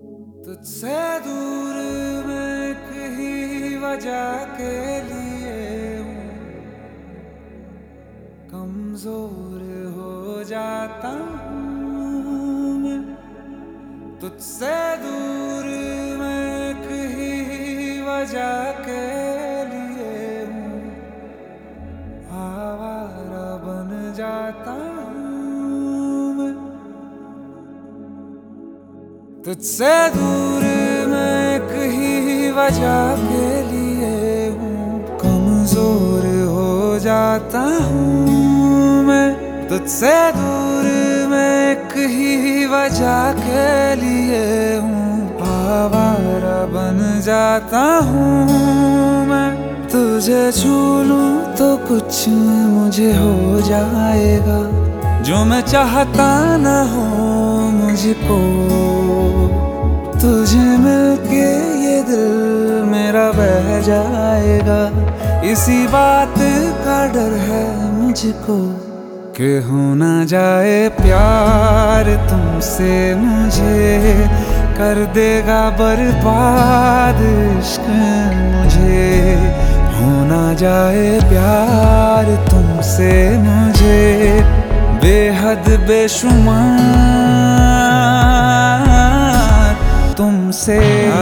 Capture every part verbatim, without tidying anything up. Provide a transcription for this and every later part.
तुझसे दूर मैं कहीं वजह के लिए हूँ, कमजोर हो जाता हूँ मैं। तुझसे दूर मैं कहीं वजह के लिए हूँ, आवारा बन जाता हूँ मैं। तुझसे दूर मैं कहीं वजह के लिए हूँ, कमजोर हो जाता हूँ मैं। तुझसे दूर मैं कहीं वजह के लिए हूँ, आवारा बन जाता हूँ मैं। तुझे छू लूं तो कुछ मुझे हो जाएगा, जो मैं चाहता न हो मुझको। तुझे मिलके ये दिल मेरा बह जाएगा, इसी बात का डर है मुझको कि हो ना जाए प्यार तुमसे मुझे, कर देगा बर्बाद इश्क मुझे। हो ना जाए प्यार तुमसे मुझे, बेहद बेशुमार तुमसे।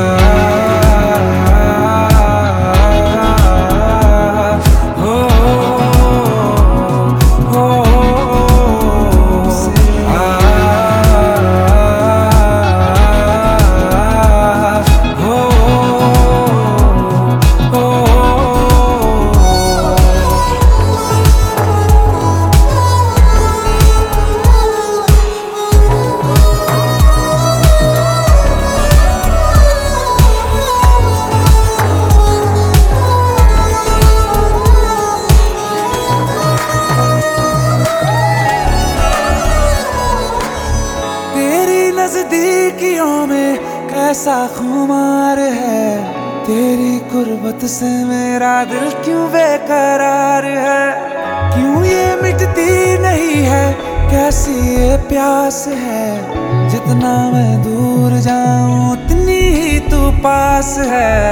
नजदीकियों में कैसा खुमार है, तेरी कुर्बत से मेरा दिल क्यों बेकरार है। क्यों ये मिटती नहीं है, कैसी ये प्यास है, जितना मैं दूर जाऊं उतनी ही तू पास है।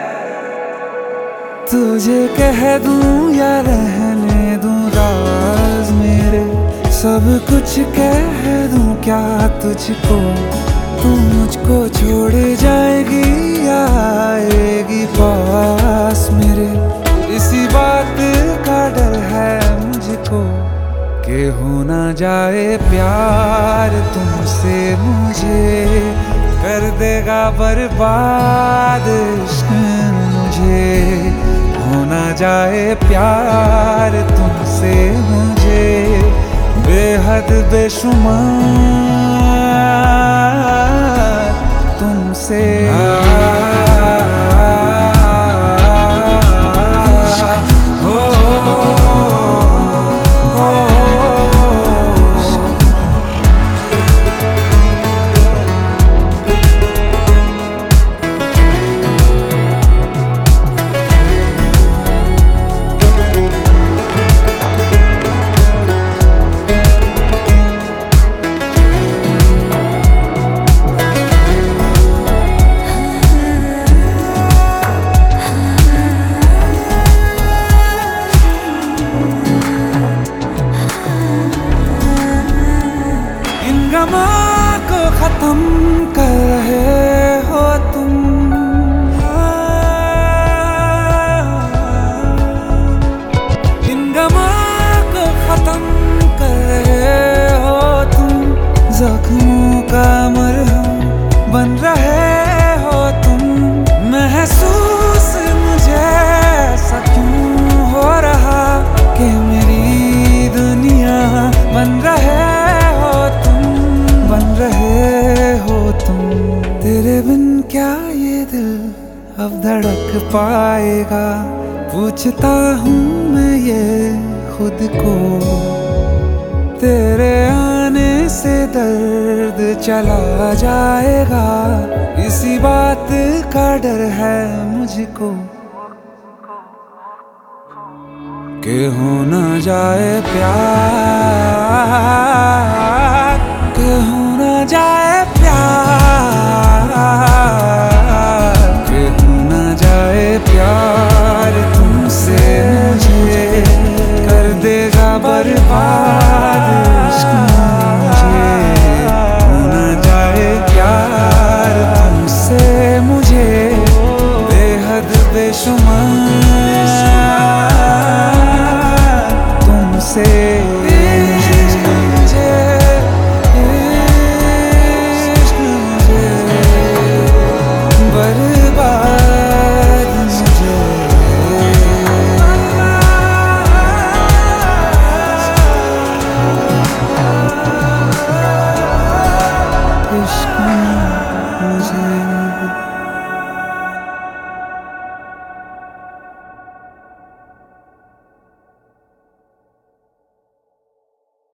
तुझे कह दूं या रहने दूं राज मेरे, सब कुछ कह दूं क्या तुझको। तू मुझको छोड़ जाएगी या आएगी पास मेरे, इसी बात का डर है मुझको कि हो ना जाए प्यार तुमसे मुझे, कर देगा बर्बाद इश्क मुझे। हो ना जाए प्यार तुमसे मुझे, बेहद बेशुमार तुमसे। को खत्म कर रहे हो तुम, इन गमा को खत्म कर रहे हो तुम। जख्मों का मरहम बन रहे हो तुम, महसूस मुझे ऐसा क्यों हो रहा कि मेरी दुनिया बन रहे बन रहे हो तुम। तेरे बिन क्या ये दिल अब धड़क पाएगा, पूछता हूँ मैं ये खुद को। तेरे आने से दर्द चला जाएगा, इसी बात का डर है मुझको कि हो ना जाए प्यार, कि